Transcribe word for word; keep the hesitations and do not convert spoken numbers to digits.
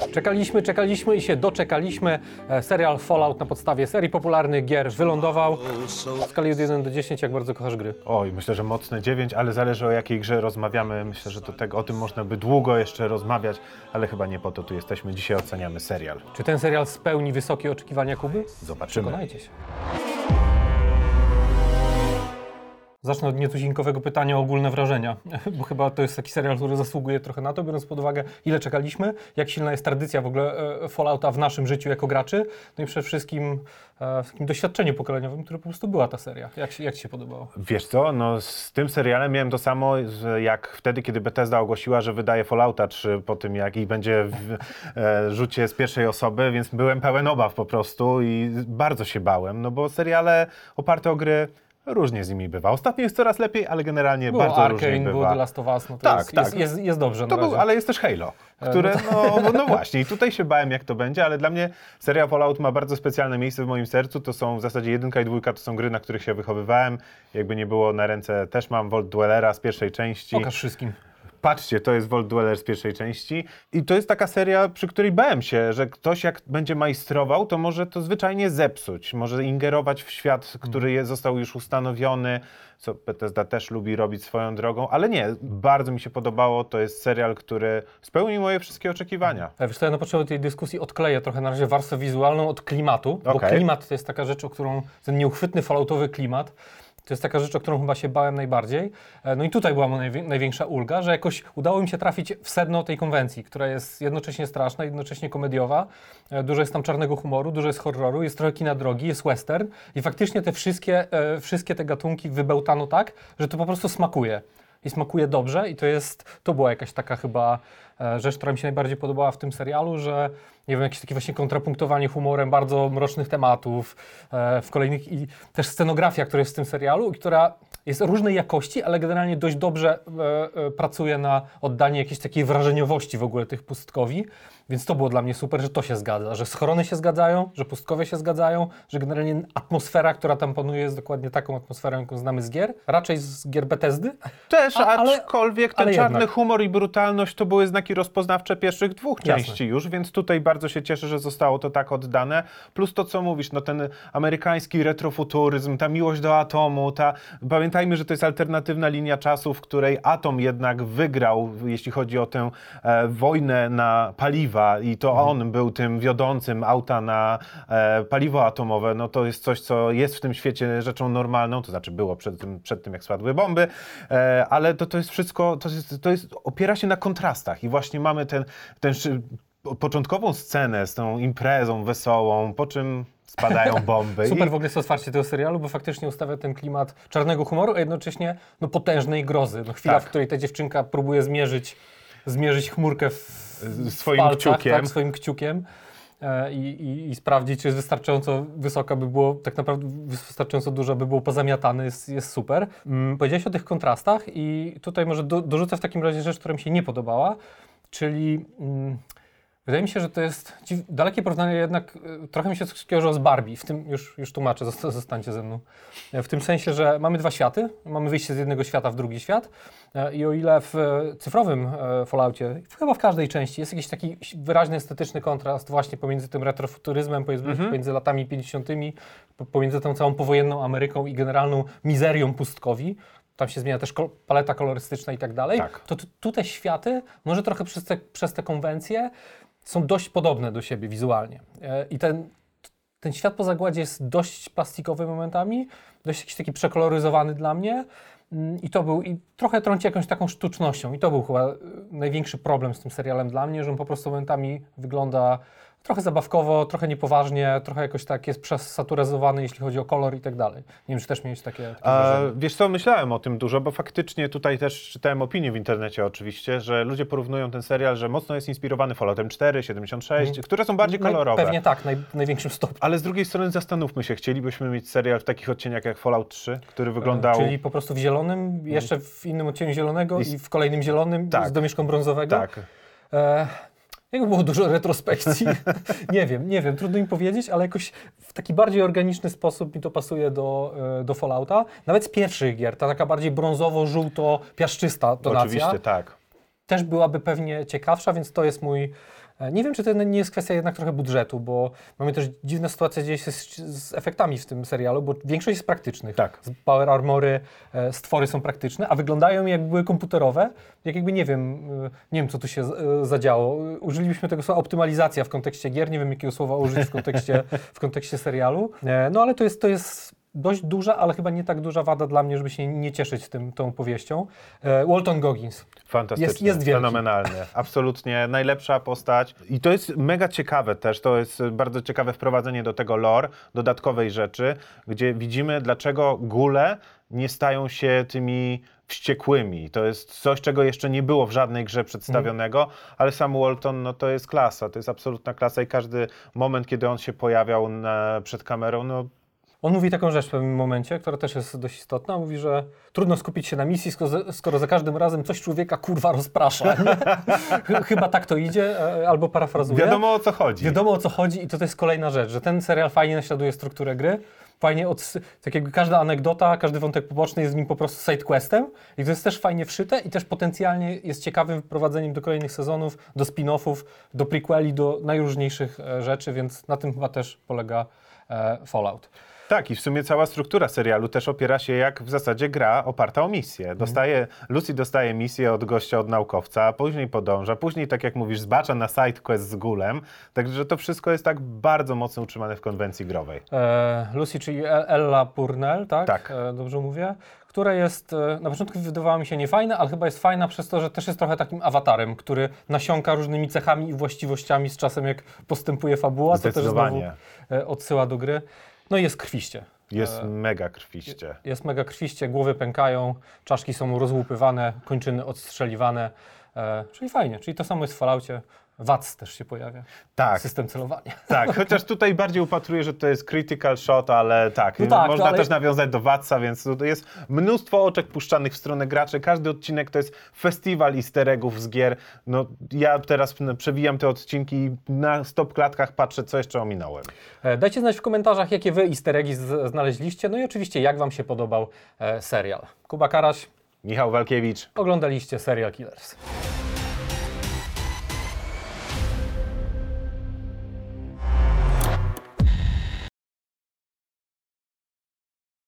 Czekaliśmy, czekaliśmy i się doczekaliśmy. E, Serial Fallout na podstawie serii popularnych gier wylądował. W skali od jeden do dziesięciu, jak bardzo kochasz gry? Oj, myślę, że mocne dziewięć, ale zależy o jakiej grze rozmawiamy. Myślę, że do tego, o tym można by długo jeszcze rozmawiać, ale chyba nie po to tu jesteśmy. Dzisiaj oceniamy serial. Czy ten serial spełni wysokie oczekiwania Kuby? Zobaczymy. Przekonajcie się. Zacznę od nietuzinkowego pytania o ogólne wrażenia, bo chyba to jest taki serial, który zasługuje trochę na to, biorąc pod uwagę, ile czekaliśmy, jak silna jest tradycja w ogóle e, Fallouta w naszym życiu jako graczy, no i przede wszystkim e, w takim doświadczeniu pokoleniowym, które po prostu była ta seria. Jak, się- jak Ci się podobało? Wiesz co, no z tym serialem miałem to samo, że jak wtedy, kiedy Bethesda ogłosiła, że wydaje Fallouta trzy po tym, jak i będzie w e, rzucie z pierwszej osoby, więc byłem pełen obaw po prostu i bardzo się bałem, no bo seriale oparte o gry różnie z nimi bywa. Ostatnio jest coraz lepiej, ale generalnie Było bardzo różnie Arcane, bywa. było The Last of Us, no to Tak, jest, tak. Jest, jest, jest dobrze To na był, razie. ale jest też Halo, które, no, no właśnie, i tutaj się bałem, jak to będzie, ale dla mnie seria Fallout ma bardzo specjalne miejsce w moim sercu. To są w zasadzie jedynka i dwójka, to są gry, na których się wychowywałem. Jakby nie było, na ręce też mam Vault Dwellera z pierwszej części. Pokaż wszystkim. Patrzcie, to jest Vault Dweller z pierwszej części i to jest taka seria, przy której bałem się, że ktoś jak będzie majstrował, to może to zwyczajnie zepsuć, może ingerować w świat, który jest, został już ustanowiony, co Bethesda też lubi robić swoją drogą, ale nie, bardzo mi się podobało, to jest serial, który spełnił moje wszystkie oczekiwania. E, Wiesz co, ja na początku tej dyskusji odkleję trochę na razie warstwę wizualną od klimatu, bo Okej. klimat to jest taka rzecz, o którą, ten nieuchwytny falloutowy klimat, to jest taka rzecz, o którą chyba się bałem najbardziej. E, No i tutaj była moja najwię- największa ulga, że jakoś udało mi się trafić w sedno tej konwencji, która jest jednocześnie straszna, jednocześnie komediowa. E, Dużo jest tam czarnego humoru, dużo jest horroru, jest trochę kina drogi, jest western i faktycznie te wszystkie, e, wszystkie te gatunki wybełtano tak, że to po prostu smakuje. I smakuje dobrze i to jest, to była jakaś taka chyba e, rzecz, która mi się najbardziej podobała w tym serialu, że nie wiem, jakieś takie właśnie kontrapunktowanie humorem bardzo mrocznych tematów e, w kolejnych i też scenografia, która jest w tym serialu i która jest różnej jakości, ale generalnie dość dobrze e, e, pracuje na oddanie jakiejś takiej wrażeniowości w ogóle tych pustkowi, więc to było dla mnie super, że to się zgadza, że schrony się zgadzają, że pustkowie się zgadzają, że generalnie atmosfera, która tam panuje jest dokładnie taką atmosferą, jaką znamy z gier, raczej z gier Bethesdy. Też, A- ale- aczkolwiek ten ale czarny jednak. humor i brutalność to były znaki rozpoznawcze pierwszych dwóch Jasne. części już, więc tutaj bardzo się cieszę, że zostało to tak oddane. Plus to, co mówisz, no ten amerykański retrofuturyzm, ta miłość do atomu, ta... Pamiętajmy, że to jest alternatywna linia czasu, w której atom jednak wygrał, jeśli chodzi o tę e, wojnę na paliwa i to on był tym wiodącym auta na e, paliwo atomowe, no to jest coś, co jest w tym świecie rzeczą normalną, to znaczy było przed tym, przed tym jak spadły bomby, e, ale to, to jest wszystko, to jest, to jest, opiera się na kontrastach i właśnie mamy ten, ten szy- początkową scenę z tą imprezą wesołą, po czym spadają bomby. Super I, w ogóle jest otwarcie tego serialu, bo faktycznie ustawia ten klimat czarnego humoru, a jednocześnie no, potężnej grozy. No, chwila, Tak. w której ta dziewczynka próbuje zmierzyć, zmierzyć chmurkę w w swoim palcach, kciukiem. Tak, swoim kciukiem. e, I, i, i sprawdzić, czy jest wystarczająco wysoka, by było, tak naprawdę wystarczająco duża, by było pozamiatane, jest, jest super. Mm, powiedziałeś o tych kontrastach i tutaj może do, dorzucę w takim razie rzecz, która mi się nie podobała, czyli mm, wydaje mi się, że to jest dziw- dalekie porównanie, jednak y, trochę mi się skojarzyło z Barbie, w tym, już, już tłumaczę, zosta- zostańcie ze mną, E, w tym sensie, że mamy dwa światy, mamy wyjście z jednego świata w drugi świat e, i o ile w e, cyfrowym e, Falloutie, chyba w każdej części jest jakiś taki wyraźny estetyczny kontrast właśnie pomiędzy tym retrofuturyzmem, pomiędzy, pomiędzy latami pięćdziesiątymi, po- pomiędzy tą całą powojenną Ameryką i generalną mizerią pustkowi, tam się zmienia też kol- paleta kolorystyczna i tak dalej, Tak. to tu, tu te światy, może trochę przez te, przez te konwencje, są dość podobne do siebie wizualnie. E, I ten, ten świat po zagładzie jest dość plastikowy momentami, dość jakiś taki przekoloryzowany dla mnie. Mm, I to był, i trochę trąci jakąś taką sztucznością. I to był chyba e, największy problem z tym serialem dla mnie, że on po prostu momentami wygląda trochę zabawkowo, trochę niepoważnie, trochę jakoś tak jest przesaturyzowany, jeśli chodzi o kolor i tak dalej. Nie wiem, czy też miałeś takie, takie A, wrażenie. wiesz co, myślałem o tym dużo, bo faktycznie tutaj też czytałem opinie w internecie oczywiście, że ludzie porównują ten serial, że mocno jest inspirowany Falloutem cztery, siedemdziesiąt sześć, które są bardziej Naj- kolorowe. Pewnie tak, naj, w największym stopniu. Ale z drugiej strony zastanówmy się, chcielibyśmy mieć serial w takich odcieniach jak Fallout trzy, który wyglądał... Czyli po prostu w zielonym, jeszcze w innym odcieniu zielonego I- i w kolejnym zielonym Tak. z domieszką brązowego. Tak. E, jakby było dużo retrospekcji. nie wiem, nie wiem, trudno mi powiedzieć, ale jakoś w taki bardziej organiczny sposób mi to pasuje do, e, do Fallouta. Nawet z pierwszych gier, ta taka bardziej brązowo-żółto-piaszczysta tonacja Oczywiście, tak. też byłaby pewnie ciekawsza, więc to jest mój E, Nie wiem, czy to nie jest kwestia jednak trochę budżetu, bo mamy też dziwne sytuacje dzieje się z, z efektami w tym serialu, bo większość jest praktycznych. Tak. Z Power Armory, e, stwory są praktyczne, a wyglądają jak były komputerowe, jak jakby nie wiem, e, nie wiem co tu się z- e, zadziało. Użylibyśmy tego słowa optymalizacja w kontekście gier, nie wiem jakiego słowa użyć w kontekście, w kontekście serialu. E, no ale to jest, to jest dość duża, ale chyba nie tak duża wada dla mnie, żeby się nie cieszyć tym, tą powieścią. E, Walton Goggins. Fantastyczny, Jest- jest wielki. fenomenalny, absolutnie najlepsza postać i to jest mega ciekawe też, to jest bardzo ciekawe wprowadzenie do tego lore, dodatkowej rzeczy, gdzie widzimy dlaczego góle nie stają się tymi wściekłymi. To jest coś, czego jeszcze nie było w żadnej grze przedstawionego, ale sam Walton, no to jest klasa, to jest absolutna klasa i każdy moment, kiedy on się pojawiał na, przed kamerą, no On mówi taką rzecz w pewnym momencie, która też jest dość istotna. Mówi, że trudno skupić się na misji, skoro, skoro za każdym razem coś człowieka kurwa rozprasza. nie? Chyba tak to idzie, e, albo parafrazuję. wiadomo o co chodzi. Wiadomo o co chodzi i to, to jest kolejna rzecz, że ten serial fajnie naśladuje strukturę gry. Fajnie, od, tak jakby każda anegdota, każdy wątek poboczny jest z nim po prostu sidequestem i to jest też fajnie wszyte i też potencjalnie jest ciekawym wprowadzeniem do kolejnych sezonów, do spin-offów, do prequeli, do najróżniejszych e, rzeczy, więc na tym chyba też polega e, Fallout. Tak, i w sumie cała struktura serialu też opiera się jak w zasadzie gra oparta o misję. Dostaje, Lucy dostaje misję od gościa, od naukowca, później podąża, później, tak jak mówisz, zbacza na sidequest z gulem, także to wszystko jest tak bardzo mocno utrzymane w konwencji growej. E, Lucy, czyli El- Ella Purnell, tak? Tak. E, dobrze mówię? Która jest, e, na początku wydawała mi się niefajna, ale chyba jest fajna przez to, że też jest trochę takim awatarem, który nasiąka różnymi cechami i właściwościami z czasem, jak postępuje fabuła, to też znowu Zdecydowanie. e, odsyła do gry. No i jest krwiście. Jest mega krwiście. Jest mega krwiście, głowy pękają, czaszki są rozłupywane, kończyny odstrzeliwane, e, czyli fajnie, czyli to samo jest w Falloutie. W A C też się pojawia. Tak. System celowania. Tak, chociaż tutaj bardziej upatruję, że to jest critical shot, ale tak, No tak, można ale- też nawiązać do Watsa, więc to jest mnóstwo oczek puszczanych w stronę graczy. Każdy odcinek to jest festiwal easter eggów z gier. No, ja teraz no, przewijam te odcinki i na stop klatkach patrzę, co jeszcze ominąłem. E, Dajcie znać w komentarzach, jakie wy easter eggi z- znaleźliście, no i oczywiście jak wam się podobał e, serial. Kuba Karaś, Michał Walkiewicz. oglądaliście Serial Killers.